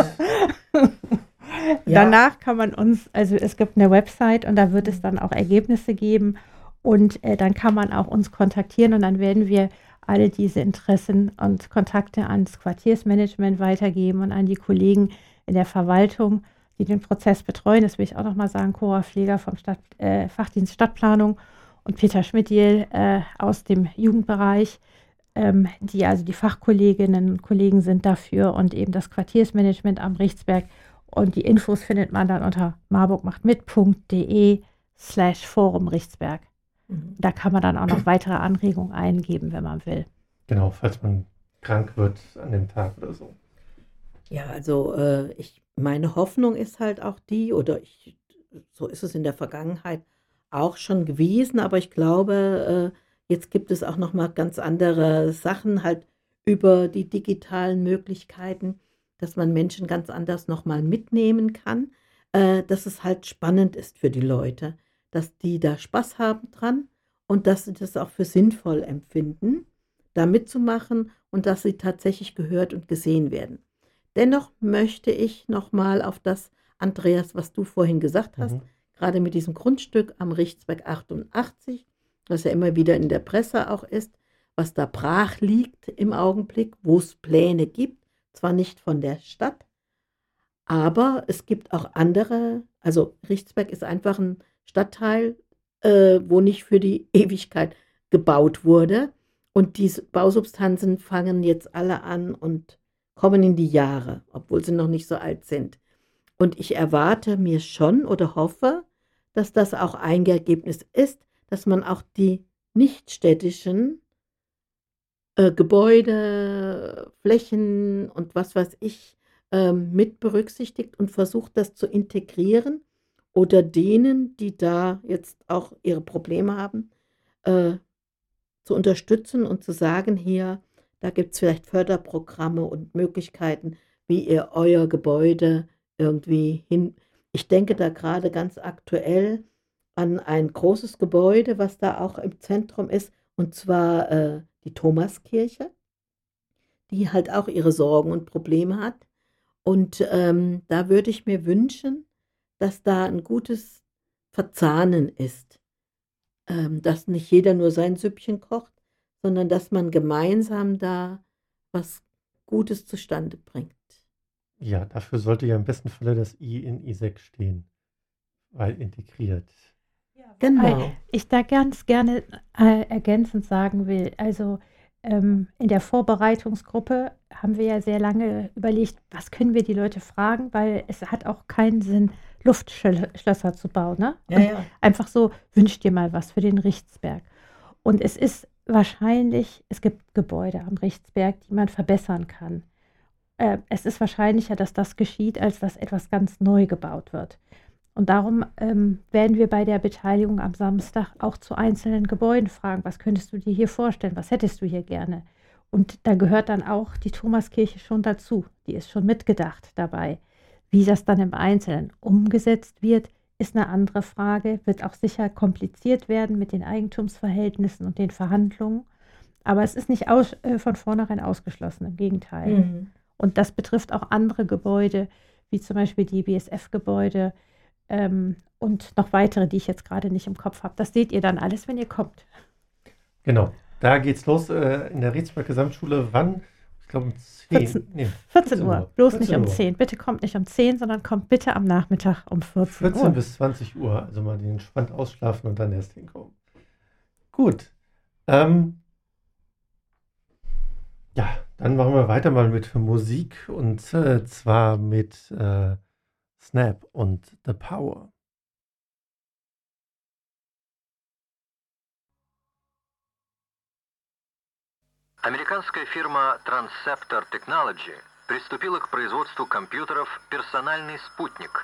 Danach kann man uns, also es gibt eine Website und da wird es dann auch Ergebnisse geben. Und dann kann man auch uns kontaktieren und dann werden wir alle diese Interessen und Kontakte ans Quartiersmanagement weitergeben und an die Kollegen in der Verwaltung, die den Prozess betreuen. Das will ich auch nochmal sagen, Cora Pfleger vom Fachdienst Stadtplanung und Peter Schmidtiel aus dem Jugendbereich, die also die Fachkolleginnen und Kollegen sind dafür und eben das Quartiersmanagement am Richtsberg. Und die Infos findet man dann unter marburgmachtmit.de/Forum Richtsberg. Da kann man dann auch noch weitere Anregungen eingeben, wenn man will. Genau, falls man krank wird an dem Tag oder so. Ja, also meine Hoffnung ist halt auch die, so ist es in der Vergangenheit auch schon gewesen, aber ich glaube, jetzt gibt es auch noch mal ganz andere Sachen halt über die digitalen Möglichkeiten, dass man Menschen ganz anders noch mal mitnehmen kann, dass es halt spannend ist für die Leute, dass die da Spaß haben dran und dass sie das auch für sinnvoll empfinden, da mitzumachen und dass sie tatsächlich gehört und gesehen werden. Dennoch möchte ich nochmal auf das, Andreas, was du vorhin gesagt hast, gerade mit diesem Grundstück am Richtsberg 88, was ja immer wieder in der Presse auch ist, was da brach liegt im Augenblick, wo es Pläne gibt, zwar nicht von der Stadt, aber es gibt auch andere, also Richtsberg ist einfach ein Stadtteil, wo nicht für die Ewigkeit gebaut wurde. Und diese Bausubstanzen fangen jetzt alle an und kommen in die Jahre, obwohl sie noch nicht so alt sind. Und ich erwarte mir schon oder hoffe, dass das auch ein Ergebnis ist, dass man auch die nichtstädtischen Gebäude, Flächen und was weiß ich mit berücksichtigt und versucht, das zu integrieren oder denen, die da jetzt auch ihre Probleme haben, zu unterstützen und zu sagen, hier, da gibt es vielleicht Förderprogramme und Möglichkeiten, wie ihr euer Gebäude irgendwie hin. Ich denke da gerade ganz aktuell an ein großes Gebäude, was da auch im Zentrum ist, und zwar die Thomaskirche, die halt auch ihre Sorgen und Probleme hat. Und da würde ich mir wünschen, dass da ein gutes Verzahnen ist, dass nicht jeder nur sein Süppchen kocht, sondern dass man gemeinsam da was Gutes zustande bringt. Ja, dafür sollte ja im besten Falle das I in ISEC stehen, weil integriert. Genau. Ich da ganz gerne ergänzend sagen will, also in der Vorbereitungsgruppe haben wir ja sehr lange überlegt, was können wir die Leute fragen, weil es hat auch keinen Sinn, Luftschlösser zu bauen. Ne? Ja, ja. Einfach so, wünsch dir mal was für den Richtsberg. Und es ist wahrscheinlich, es gibt Gebäude am Richtsberg, die man verbessern kann. Es ist wahrscheinlicher, dass das geschieht, als dass etwas ganz neu gebaut wird. Und darum werden wir bei der Beteiligung am Samstag auch zu einzelnen Gebäuden fragen, was könntest du dir hier vorstellen, was hättest du hier gerne? Und da gehört dann auch die Thomaskirche schon dazu, die ist schon mitgedacht dabei. Wie das dann im Einzelnen umgesetzt wird, ist eine andere Frage, wird auch sicher kompliziert werden mit den Eigentumsverhältnissen und den Verhandlungen. Aber es ist nicht von vornherein ausgeschlossen, im Gegenteil. Mhm. Und das betrifft auch andere Gebäude, wie zum Beispiel die BSF-Gebäude und noch weitere, die ich jetzt gerade nicht im Kopf habe. Das seht ihr dann alles, wenn ihr kommt. Genau, da geht's los in der Richtsberg Gesamtschule. Wann? Ich glaube um 10. 14 Uhr, bloß 14 nicht um Uhr. 10. Bitte kommt nicht um 10, sondern kommt bitte am Nachmittag um 14 14 Uhr. bis 20 Uhr, also mal den entspannt ausschlafen und dann erst hinkommen. Gut. Ja, dann machen wir weiter mal mit Musik und zwar mit Snap und The Power. Американская фирма Transceptor Technology приступила к производству компьютеров «Персональный спутник».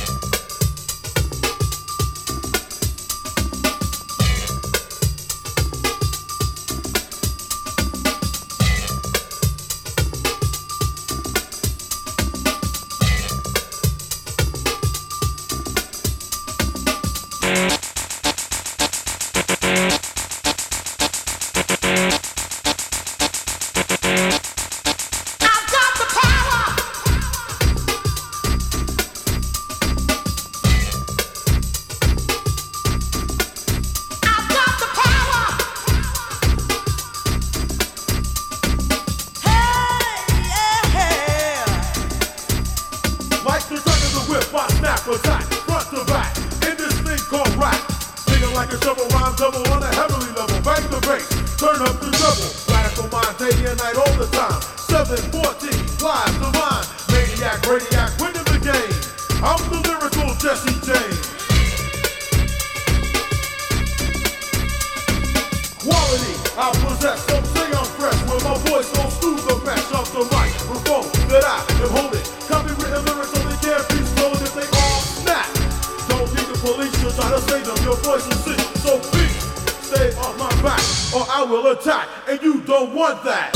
Like the turn of the whip, I snap attack, front to back, in this thing called rap. Singing like a shovel, rhyme double on a heavenly level. Bang the bass, turn up the treble. Radical mind, day and night, all the time. 714, live divine, maniac, radiac, winning the game. I'm the lyrical Jesse James. Quality, I possess, some say I'm fresh. When my voice goes through the mesh of the microphone that I am holding. Copywritten lyrics so they can't be stolen if they all snap. Don't need the police to try to save them, your voice will sing. So please, stay off my back, or I will attack, and you don't want that.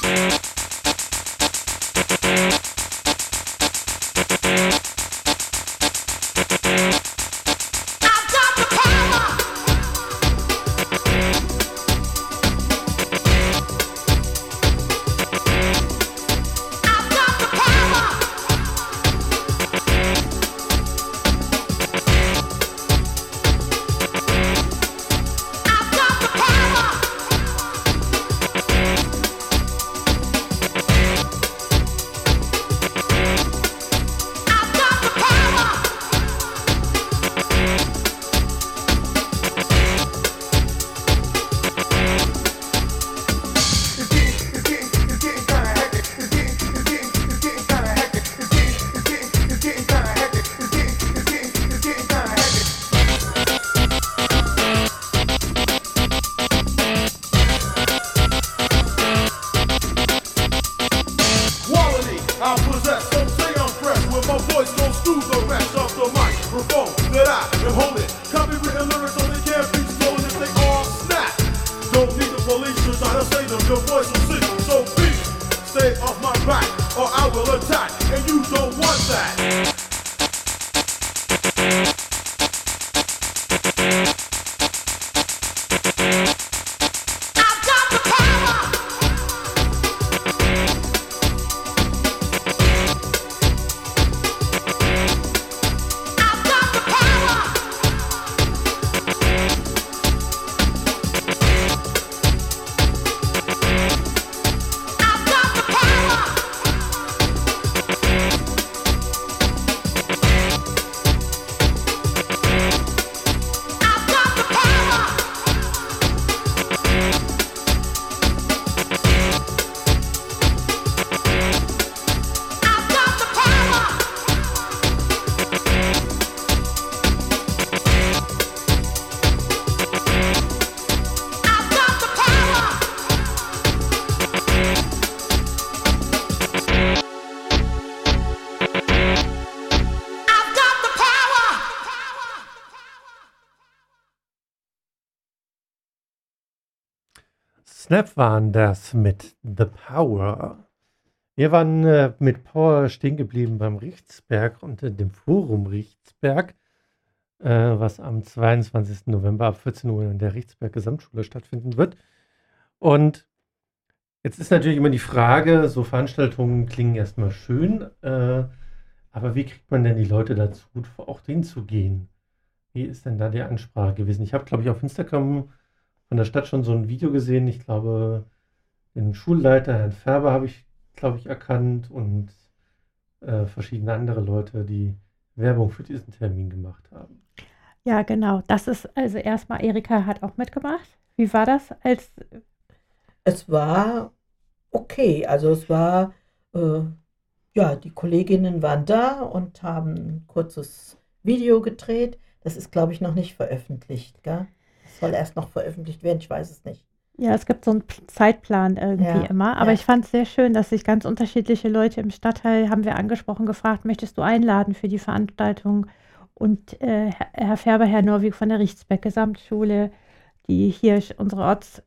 Snap waren das mit The Power. Wir waren mit Power stehen geblieben beim Richtsberg und dem Forum Richtsberg, was am 22. November ab 14 Uhr in der Richtsberg Gesamtschule stattfinden wird. Und jetzt ist natürlich immer die Frage, so Veranstaltungen klingen erstmal schön, aber wie kriegt man denn die Leute dazu, auch hinzugehen? Wie ist denn da die Ansprache gewesen? Ich habe, glaube ich, auf Instagram von der Stadt schon so ein Video gesehen. Ich glaube, den Schulleiter, Herrn Färber, habe ich, glaube ich, erkannt und verschiedene andere Leute, die Werbung für diesen Termin gemacht haben. Ja, genau. Das ist also erstmal, Erika hat auch mitgemacht. Wie war das? Es war okay. Also es war, ja, die Kolleginnen waren da und haben ein kurzes Video gedreht. Das ist, glaube ich, noch nicht veröffentlicht, gell? Das soll erst noch veröffentlicht werden, ich weiß es nicht. Ja, es gibt so einen Zeitplan irgendwie immer. Aber ich fand es sehr schön, dass sich ganz unterschiedliche Leute im Stadtteil, haben wir angesprochen, gefragt, möchtest du einladen für die Veranstaltung? Und Herr Färber, Herr Norwig von der Richtsberg Gesamtschule, die hier unsere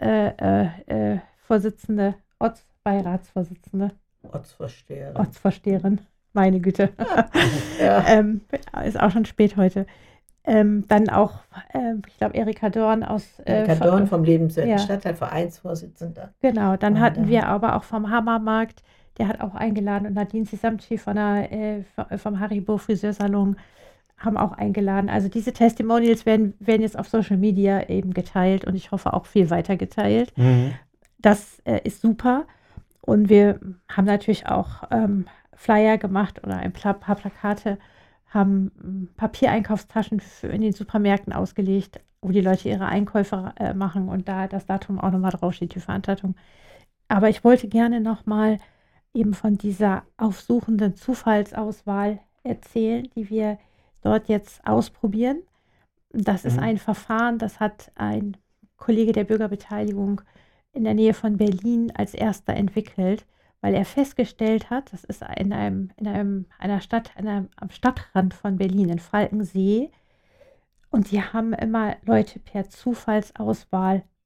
Ortsvorsteherin, meine Güte, ist auch schon spät heute. Dann auch, ich glaube, Erika Dorn vom Lebenswerten Stadtteil, Vereinsvorsitzender. Genau, dann hatten wir aber auch vom Hammermarkt, der hat auch eingeladen, und Nadine Sisamci vom Haribo Friseursalon haben auch eingeladen. Also diese Testimonials werden jetzt auf Social Media eben geteilt und ich hoffe auch viel weiter geteilt. Mhm. Das ist super. Und wir haben natürlich auch Flyer gemacht oder ein paar Plakate, haben Papiereinkaufstaschen in den Supermärkten ausgelegt, wo die Leute ihre Einkäufe machen und da das Datum auch nochmal draufsteht, die Veranstaltung. Aber ich wollte gerne nochmal eben von dieser aufsuchenden Zufallsauswahl erzählen, die wir dort jetzt ausprobieren. Das ist ein Verfahren, das hat ein Kollege der Bürgerbeteiligung in der Nähe von Berlin als erster entwickelt, weil er festgestellt hat, das ist am Stadtrand von Berlin, in Falkensee, und die haben immer Leute per Zufallsauswahl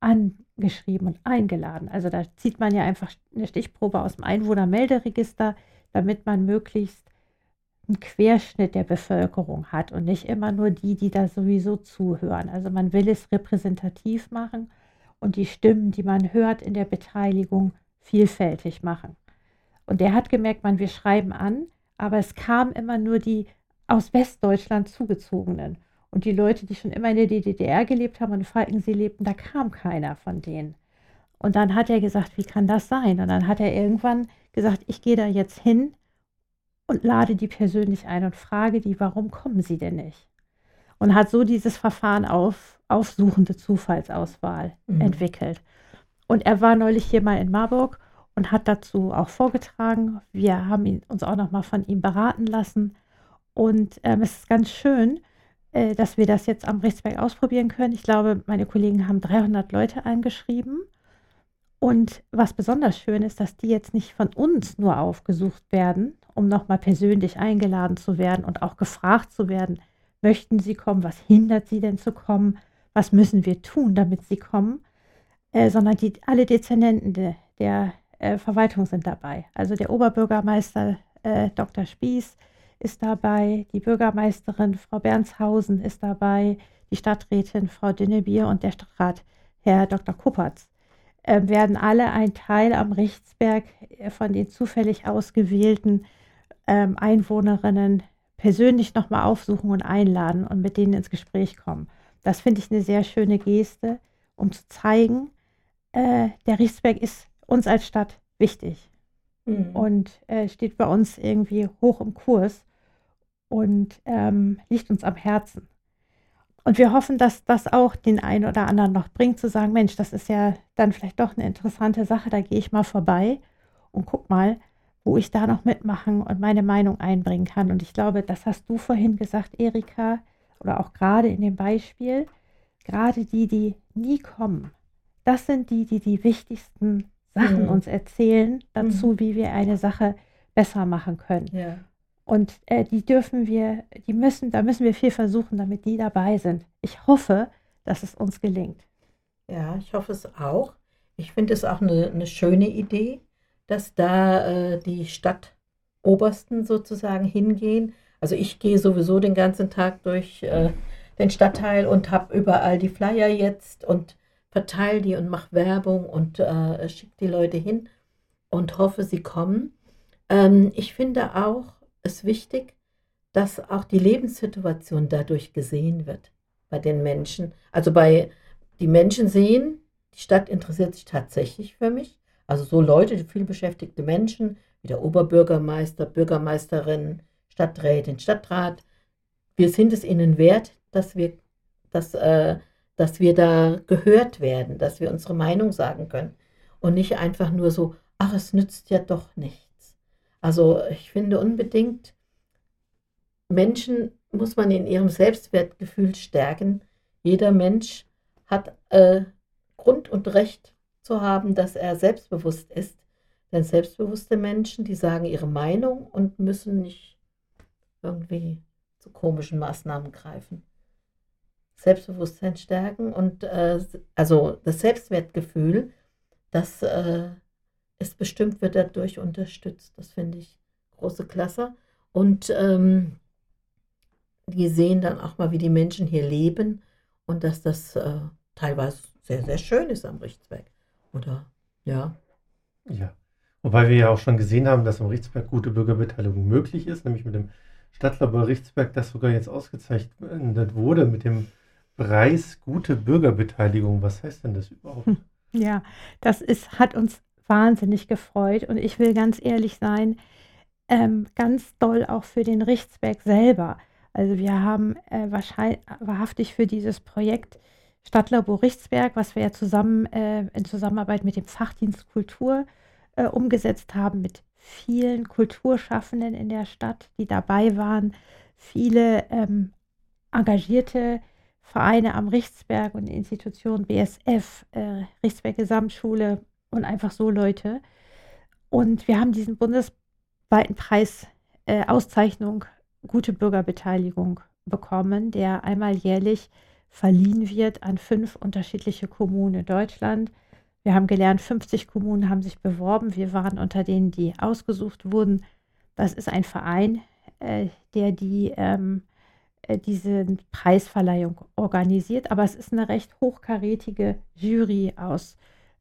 angeschrieben und eingeladen. Also da zieht man ja einfach eine Stichprobe aus dem Einwohnermelderegister, damit man möglichst einen Querschnitt der Bevölkerung hat und nicht immer nur die da sowieso zuhören. Also man will es repräsentativ machen und die Stimmen, die man hört in der Beteiligung, vielfältig machen. Und der hat gemerkt, wir schreiben an, aber es kamen immer nur die aus Westdeutschland zugezogenen. Und die Leute, die schon immer in der DDR gelebt haben und in Falkensee lebten, da kam keiner von denen. Und dann hat er gesagt, wie kann das sein? Und dann hat er irgendwann gesagt, ich gehe da jetzt hin und lade die persönlich ein und frage die, warum kommen sie denn nicht? Und hat so dieses Verfahren aufsuchende Zufallsauswahl entwickelt. Und er war neulich hier mal in Marburg und hat dazu auch vorgetragen. Wir haben uns auch noch mal von ihm beraten lassen. Und es ist ganz schön, dass wir das jetzt am Rechtsberg ausprobieren können. Ich glaube, meine Kollegen haben 300 Leute eingeschrieben. Und was besonders schön ist, dass die jetzt nicht von uns nur aufgesucht werden, um nochmal persönlich eingeladen zu werden und auch gefragt zu werden, möchten sie kommen, was hindert sie denn zu kommen, was müssen wir tun, damit sie kommen, sondern alle Dezernenten der Verwaltung sind dabei. Also der Oberbürgermeister Dr. Spieß ist dabei, die Bürgermeisterin Frau Bernshausen ist dabei, die Stadträtin Frau Dünnebier und der Stadtrat Herr Dr. Kuppertz. Werden alle ein Teil am Richtsberg von den zufällig ausgewählten Einwohnerinnen persönlich nochmal aufsuchen und einladen und mit denen ins Gespräch kommen. Das finde ich eine sehr schöne Geste, um zu zeigen, der Richtsberg ist uns als Stadt wichtig und steht bei uns irgendwie hoch im Kurs und liegt uns am Herzen. Und wir hoffen, dass das auch den einen oder anderen noch bringt, zu sagen, Mensch, das ist ja dann vielleicht doch eine interessante Sache, da gehe ich mal vorbei und guck mal, wo ich da noch mitmachen und meine Meinung einbringen kann. Und ich glaube, das hast du vorhin gesagt, Erika, oder auch gerade in dem Beispiel, gerade die nie kommen, das sind die wichtigsten Sachen uns erzählen dazu, wie wir eine Sache besser machen können. Ja. Und da müssen wir viel versuchen, damit die dabei sind. Ich hoffe, dass es uns gelingt. Ja, ich hoffe es auch. Ich finde es auch eine schöne Idee, dass da die Stadtobersten sozusagen hingehen. Also ich gehe sowieso den ganzen Tag durch den Stadtteil und habe überall die Flyer jetzt und verteile die und mache Werbung und schicke die Leute hin und hoffe, sie kommen. Ich finde auch, es ist wichtig, dass auch die Lebenssituation dadurch gesehen wird bei den Menschen. Also die Menschen sehen, die Stadt interessiert sich tatsächlich für mich. Also so Leute, viel beschäftigte Menschen, wie der Oberbürgermeister, Bürgermeisterin, Stadträtin, Stadtrat. Wir sind es ihnen wert, dass wir da gehört werden, dass wir unsere Meinung sagen können. Und nicht einfach nur so, ach, es nützt ja doch nichts. Also ich finde unbedingt, Menschen muss man in ihrem Selbstwertgefühl stärken. Jeder Mensch hat Grund und Recht zu haben, dass er selbstbewusst ist. Denn selbstbewusste Menschen, die sagen ihre Meinung und müssen nicht irgendwie zu komischen Maßnahmen greifen. Selbstbewusstsein stärken und also das Selbstwertgefühl, das ist bestimmt, wird dadurch unterstützt. Das finde ich große Klasse. Und die sehen dann auch mal, wie die Menschen hier leben und dass das teilweise sehr, sehr schön ist am Richtsberg. Oder, ja. Ja, wobei wir ja auch schon gesehen haben, dass am Richtsberg gute Bürgerbeteiligung möglich ist, nämlich mit dem Stadtlabor Richtsberg, das sogar jetzt ausgezeichnet wurde mit dem Preis Gute Bürgerbeteiligung. Was heißt denn das überhaupt? Ja, hat uns wahnsinnig gefreut und ich will ganz ehrlich sein, ganz doll auch für den Richtsberg selber. Also wir haben wahrhaftig für dieses Projekt Stadtlabor Richtsberg, was wir ja zusammen in Zusammenarbeit mit dem Fachdienst Kultur umgesetzt haben, mit vielen Kulturschaffenden in der Stadt, die dabei waren, viele engagierte Vereine am Richtsberg und Institutionen, BSF, Richtsberg Gesamtschule und einfach so Leute. Und wir haben diesen bundesweiten Preis Auszeichnung Gute Bürgerbeteiligung bekommen, der einmal jährlich verliehen wird an 5 unterschiedliche Kommunen in Deutschland. Wir haben gelernt, 50 Kommunen haben sich beworben. Wir waren unter denen, die ausgesucht wurden. Das ist ein Verein, der diese Preisverleihung organisiert. Aber es ist eine recht hochkarätige Jury aus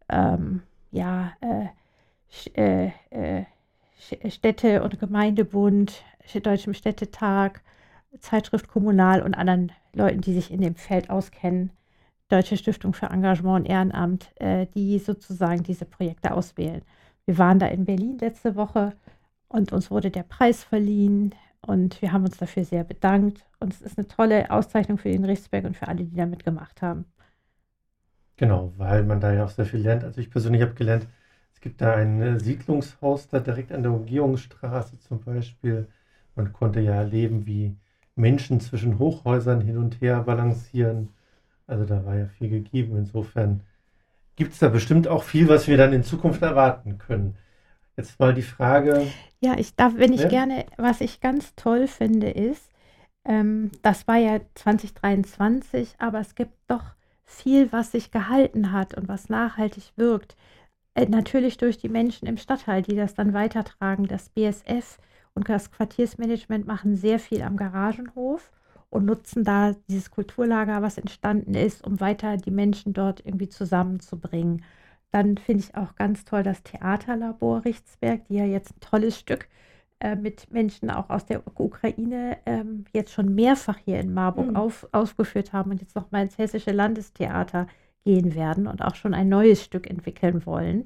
Städte- und Gemeindebund, Deutschem Städtetag, Zeitschrift Kommunal und anderen Leuten, die sich in dem Feld auskennen. Deutsche Stiftung für Engagement und Ehrenamt, die sozusagen diese Projekte auswählen. Wir waren da in Berlin letzte Woche und uns wurde der Preis verliehen und wir haben uns dafür sehr bedankt. Und es ist eine tolle Auszeichnung für den Richtsberg und für alle, die da mitgemacht haben. Genau, weil man da ja auch sehr viel lernt. Also ich persönlich habe gelernt, es gibt da ein Siedlungshaus da direkt an der Umgehungsstraße zum Beispiel. Man konnte ja erleben, wie Menschen zwischen Hochhäusern hin und her balancieren. Also da war ja viel gegeben. Insofern gibt es da bestimmt auch viel, was wir dann in Zukunft erwarten können. Jetzt mal die Frage. Ja, wenn ich Ja? gerne, was ich ganz toll finde, ist, das war ja 2023, aber es gibt doch viel, was sich gehalten hat und was nachhaltig wirkt. Natürlich durch die Menschen im Stadtteil, die das dann weitertragen. Das BSF und das Quartiersmanagement machen sehr viel am Garagenhof und nutzen da dieses Kulturlager, was entstanden ist, um weiter die Menschen dort irgendwie zusammenzubringen. Dann finde ich auch ganz toll das Theaterlabor Richtsberg, die ja jetzt ein tolles Stück mit Menschen auch aus der Ukraine jetzt schon mehrfach hier in Marburg aufgeführt haben und jetzt nochmal ins Hessische Landestheater gehen werden und auch schon ein neues Stück entwickeln wollen.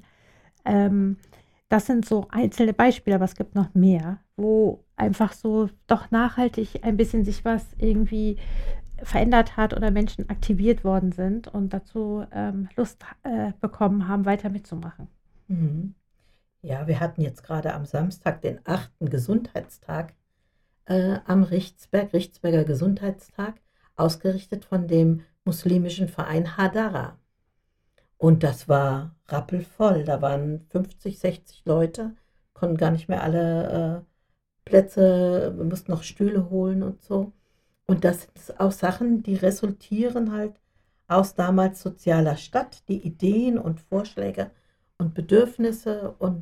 Das sind so einzelne Beispiele, aber es gibt noch mehr, wo einfach so doch nachhaltig ein bisschen sich was irgendwie verändert hat oder Menschen aktiviert worden sind und dazu Lust bekommen haben, weiter mitzumachen. Mhm. Ja, wir hatten jetzt gerade am Samstag den 8. Gesundheitstag am Richtsberger Gesundheitstag, ausgerichtet von dem muslimischen Verein Hadara. Und das war rappelvoll. Da waren 50, 60 Leute, konnten gar nicht mehr alle Plätze, wir mussten noch Stühle holen und so. Und das sind auch Sachen, die resultieren halt aus damals sozialer Stadt, die Ideen und Vorschläge und Bedürfnisse und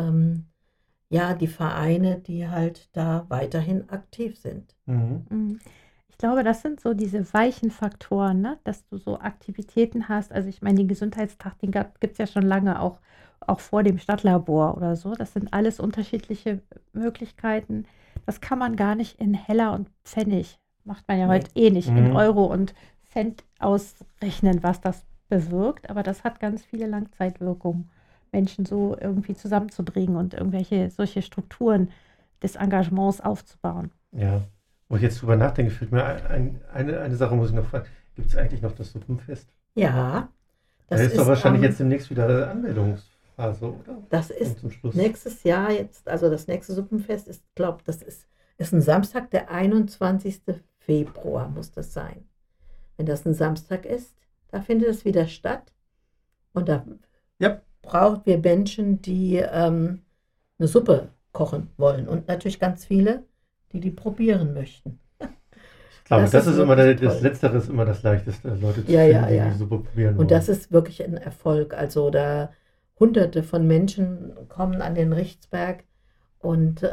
die Vereine, die halt da weiterhin aktiv sind. Mhm. Ich glaube, das sind so diese weichen Faktoren, ne? Dass du so Aktivitäten hast. Also ich meine, den Gesundheitstag, den gibt es ja schon lange, auch vor dem Stadtlabor oder so. Das sind alles unterschiedliche Möglichkeiten. Das kann man gar nicht in Heller und Pfennig, macht man ja heute eh nicht, in Euro und Cent ausrechnen, was das bewirkt. Aber das hat ganz viele Langzeitwirkungen, Menschen so irgendwie zusammenzubringen und irgendwelche solche Strukturen des Engagements aufzubauen. Ja, wo ich jetzt drüber nachdenke, fällt mir eine Sache, muss ich noch fragen. Gibt es eigentlich noch das Suppenfest? Ja, Da ist doch wahrscheinlich jetzt demnächst wieder Anmeldungsphase, oder? Das Und ist zum Schluss. nächstes Jahr jetzt, also das nächste Suppenfest ist, glaube das ist ein Samstag, der 21. Februar muss das sein. Wenn das ein Samstag ist, da findet es wieder statt. Und da brauchen wir Menschen, die eine Suppe kochen wollen. Und natürlich ganz viele, die probieren möchten. Ich glaube, das ist immer wirklich das toll. Letztere ist immer das Leichteste, Leute zu Ja, finden, ja, die ja. die Suppe probieren Und das wollen. ist wirklich ein Erfolg. Also da Hunderte von Menschen kommen an den Richtsberg und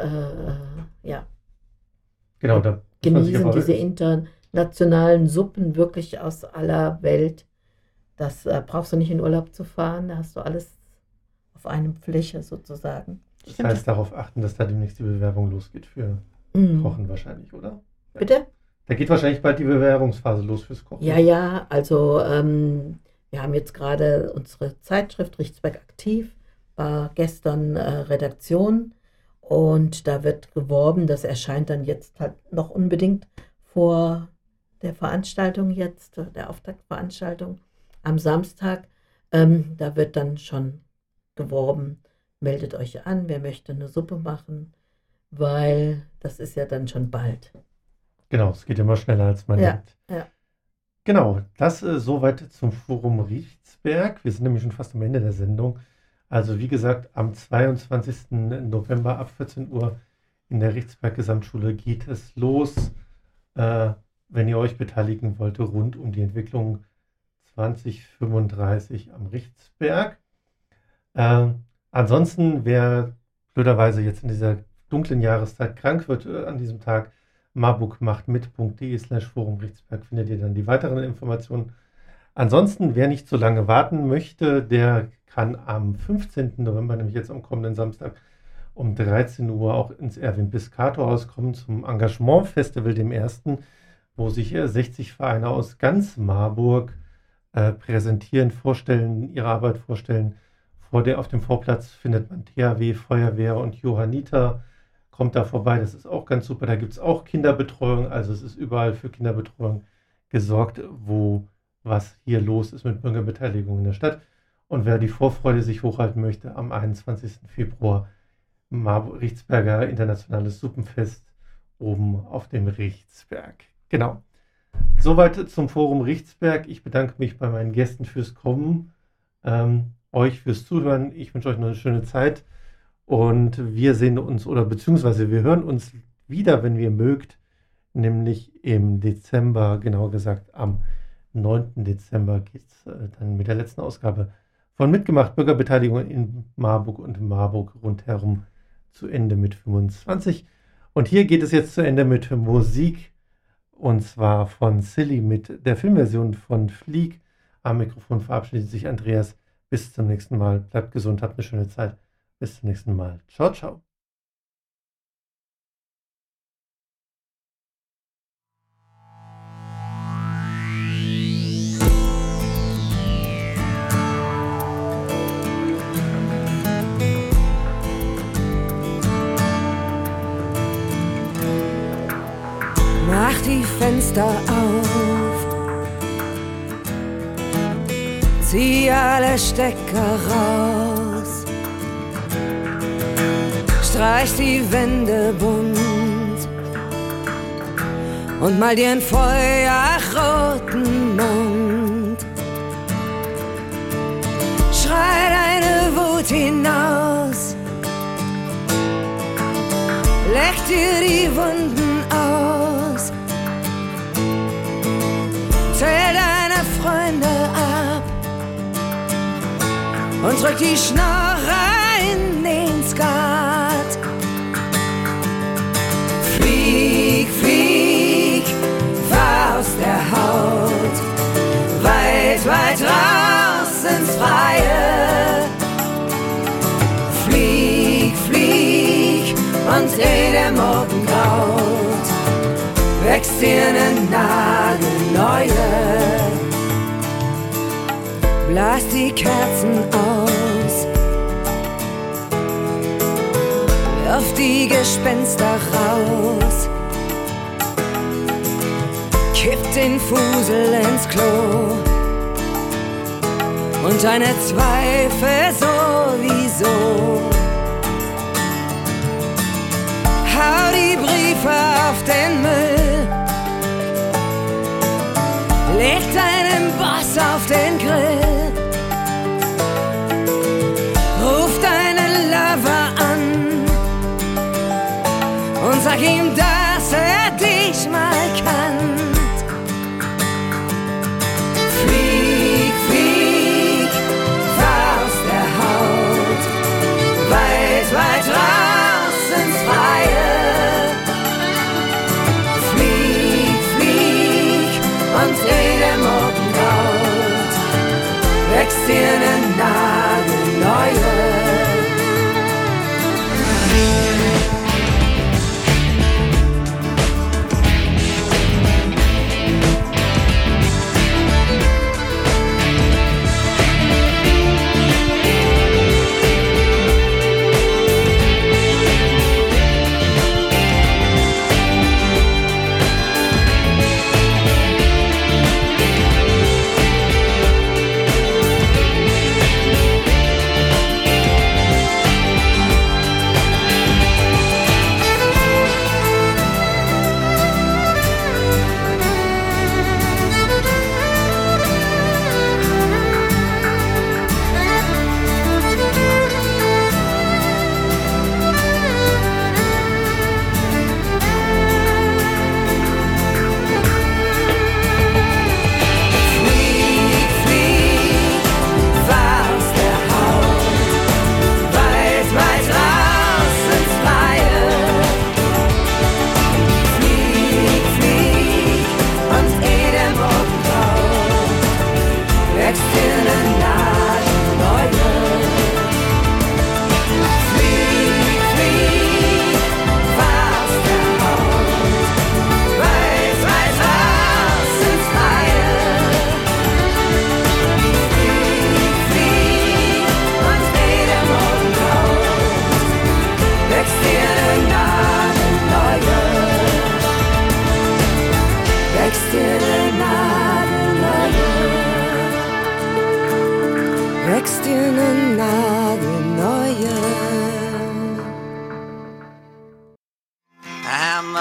Genau, da muss man sich genießen aber- diese internationalen Suppen wirklich aus aller Welt. Das brauchst du nicht in Urlaub zu fahren, da hast du alles auf einem Fläche sozusagen. Das heißt, darauf achten, dass da demnächst die Bewerbung losgeht für Mhm. Kochen wahrscheinlich, oder? Bitte? Da geht wahrscheinlich bald die Bewerbungsphase los fürs Kochen. Ja, also wir haben jetzt gerade unsere Zeitschrift Richtsberg aktiv, war gestern Redaktion und da wird geworben, das erscheint dann jetzt halt noch unbedingt vor der Veranstaltung jetzt, der Auftaktveranstaltung am Samstag. Da wird dann schon geworben, meldet euch an, wer möchte eine Suppe machen, weil das ist ja dann schon bald. Genau, es geht immer schneller, als man Ja, denkt. ja. Genau, das soweit zum Forum Richtsberg. Wir sind nämlich schon fast am Ende der Sendung. Also wie gesagt, am 22. November ab 14 Uhr in der Richtsberg Gesamtschule geht es los wenn ihr euch beteiligen wollt, rund um die Entwicklung 2035 am Richtsberg. Ansonsten, wer blöderweise jetzt in dieser dunklen Jahreszeit krank wird an diesem Tag, marburgmachtmit.de/Forum Richtsberg findet ihr dann die weiteren Informationen. Ansonsten, wer nicht so lange warten möchte, der kann am 15. November, nämlich jetzt am kommenden Samstag, um 13 Uhr auch ins Erwin-Piscator-Haus kommen zum Engagement-Festival, dem ersten, wo sich 60 Vereine aus ganz Marburg präsentieren, vorstellen, ihre Arbeit vorstellen. Auf dem Vorplatz findet man THW, Feuerwehr und Johanniter. Kommt da vorbei, das ist auch ganz super. Da gibt es auch Kinderbetreuung, also es ist überall für Kinderbetreuung gesorgt, wo was hier los ist mit Bürgerbeteiligung in der Stadt. Und wer die Vorfreude sich hochhalten möchte, am 21. Februar Richtsberger Internationales Suppenfest oben auf dem Richtsberg. Genau. Soweit zum Forum Richtsberg. Ich bedanke mich bei meinen Gästen fürs Kommen, euch fürs Zuhören. Ich wünsche euch noch eine schöne Zeit und wir sehen uns beziehungsweise wir hören uns wieder, wenn ihr mögt, nämlich im Dezember, genauer gesagt am 9. Dezember geht es dann mit der letzten Ausgabe von Mitgemacht, Bürgerbeteiligung in Marburg und Marburg rundherum zu Ende mit 25. Und hier geht es jetzt zu Ende mit Musik, und zwar von Silly mit der Filmversion von Flieg. Am Mikrofon verabschiedet sich Andreas. Bis zum nächsten Mal. Bleibt gesund, habt eine schöne Zeit. Bis zum nächsten Mal. Ciao, ciao. Mach die Fenster auf, zieh alle Stecker raus, streich die Wände bunt und mal dir einen feuerroten Mund. Schrei deine Wut hinaus, leck dir die Wunden aus, zähl deine Freunde ab und drück die Schnorrer in den Skat. Flieg, flieg, fahr aus der Haut, weit, weit raus ins Freie. Flieg, flieg, und ehe der Morgen graut, wächst dir eine nagelneue. Blas die Kerzen aus, wirf die Gespenster raus, kipp den Fusel ins Klo und deine Zweifel sowieso. Hau die Briefe auf den Müll, leg deinen Boss auf den Grill, ruf deinen Lover an und sag ihm, dass dich mal kannt. Flieg, flieg, fahr aus der Haut, weit, weit raus ins Freie. Flieg, flieg, und ehe der Morgen graut, wächst dir eine nagelneue.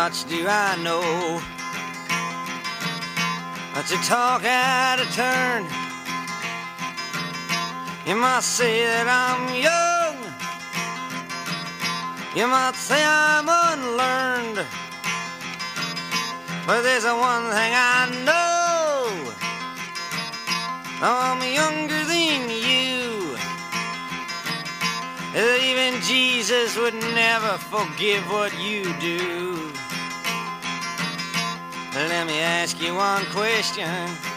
much do I know? But you talk out of turn. You might say that I'm young. You might say I'm unlearned. But there's one thing I know. I'm younger than you. Even Jesus would never forgive what you do. Let me ask you one question.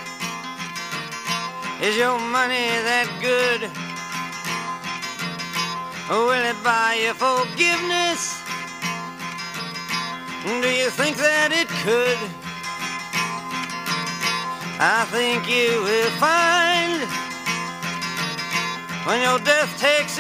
Is your money that good? Will it buy you forgiveness? Do you think that it could? I think you will find when your death takes